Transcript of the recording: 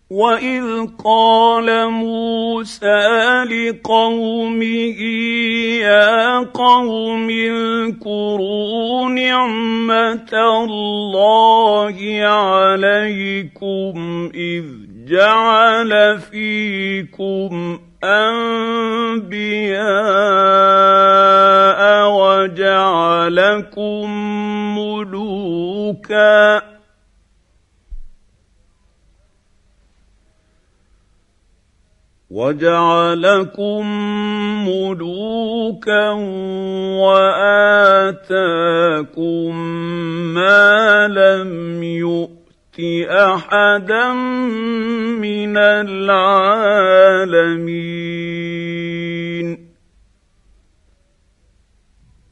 وَإِذْ قَالَ مُوسَىٰ لِقَوْمِهِ يَا قَوْمِ اذْكُرُوا نِعْمَةَ اللَّهِ عَلَيْكُمْ إِذْ جَعَلَ فِيكُمْ أَنبِيَاءَ وَجَعَلَكُم مُّلُوكًا وَآتَاكُم مَّا لَمْ يُؤْتِ أَحَدًا مِّنَ الْعَالَمِينَ